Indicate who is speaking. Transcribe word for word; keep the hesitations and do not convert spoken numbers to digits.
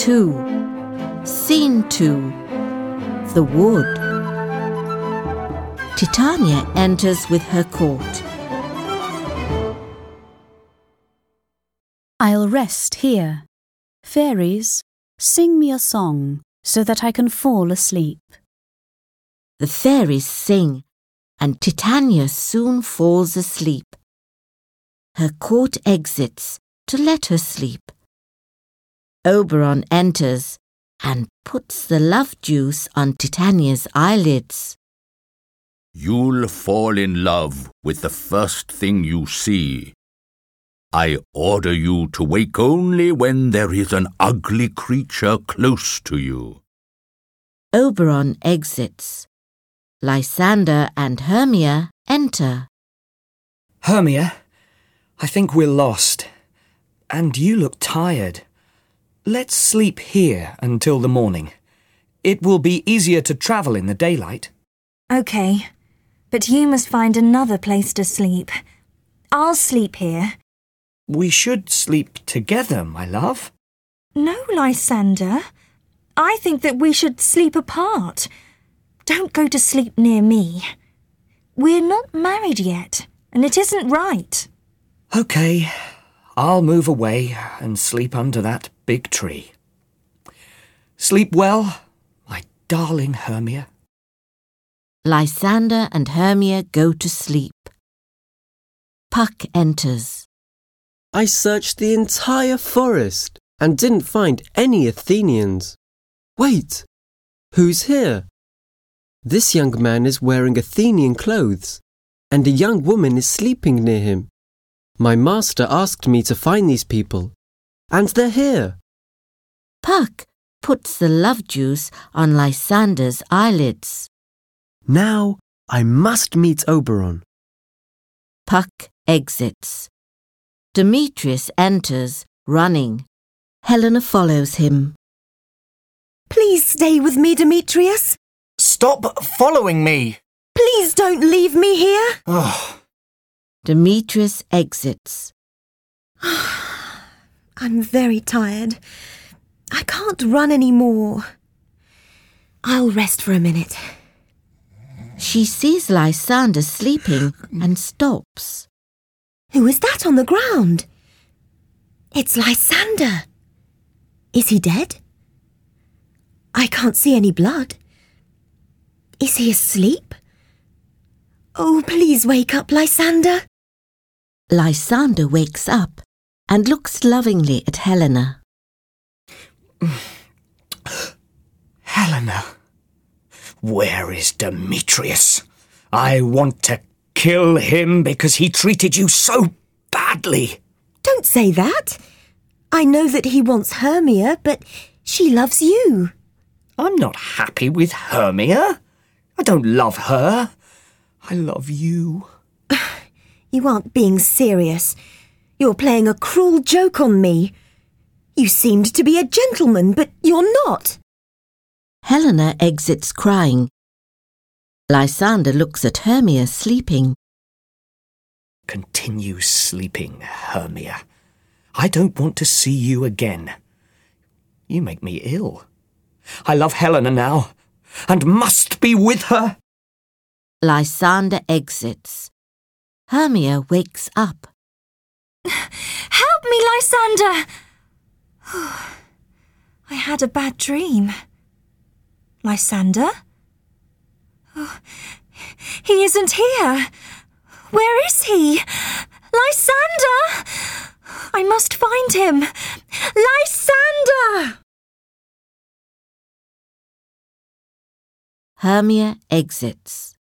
Speaker 1: two. Scene two. The wood. Titania enters with her court.
Speaker 2: I'll rest here. Fairies, sing me a song so that I can fall asleep.
Speaker 1: The fairies sing, and Titania soon falls asleep. Her court exits to let her sleep. Oberon enters and puts the love juice on Titania's eyelids.
Speaker 3: You'll fall in love with the first thing you see. I order you to wake only when there is an ugly creature close to you.
Speaker 1: Oberon exits. Lysander and Hermia enter.
Speaker 4: Hermia, I think we're lost. And you look tired. Let's sleep here until the morning. It will be easier to travel in the daylight.
Speaker 5: OK, but you must find another place to sleep. I'll sleep here.
Speaker 4: We should sleep together, my love.
Speaker 5: No, Lysander. I think that we should sleep apart. Don't go to sleep near me. We're not married yet, and it isn't right.
Speaker 4: OK, I'll move away and sleep under that big tree. Sleep well, my darling Hermia.
Speaker 1: Lysander and Hermia go to sleep. Puck enters.
Speaker 6: I searched the entire forest and didn't find any Athenians. Wait, who's here? This young man is wearing Athenian clothes, and a young woman is sleeping near him. My master asked me to find these people, and they're here.
Speaker 1: Puck puts the love juice on Lysander's eyelids.
Speaker 6: Now I must meet Oberon.
Speaker 1: Puck exits. Demetrius enters, running. Helena follows him.
Speaker 7: Please stay with me, Demetrius.
Speaker 4: Stop following me!
Speaker 7: Please don't leave me here.
Speaker 4: Oh.
Speaker 1: Demetrius exits.
Speaker 7: I'm very tired. I can't run any more. I'll rest for a minute.
Speaker 1: She sees Lysander sleeping and stops.
Speaker 7: Who is that on the ground? It's Lysander. Is he dead? I can't see any blood. Is he asleep? Oh, please wake up, Lysander.
Speaker 1: Lysander wakes up and looks lovingly at Helena.
Speaker 4: Helena, where is Demetrius? I want to kill him because he treated you so badly.
Speaker 7: Don't say that. I know that he wants Hermia, but she loves you.
Speaker 4: I'm not happy with Hermia. I don't love her. I love you.
Speaker 7: You aren't being serious. You're playing a cruel joke on me. You seemed to be a gentleman, but you're not.
Speaker 1: Helena exits crying. Lysander looks at Hermia sleeping.
Speaker 4: Continue sleeping, Hermia. I don't want to see you again. You make me ill. I love Helena now, and must be with her.
Speaker 1: Lysander exits. Hermia wakes up.
Speaker 5: Help me, Lysander! I had a bad dream. Lysander? Oh, he isn't here. Where is he? Lysander! I must find him. Lysander!
Speaker 1: Hermia exits.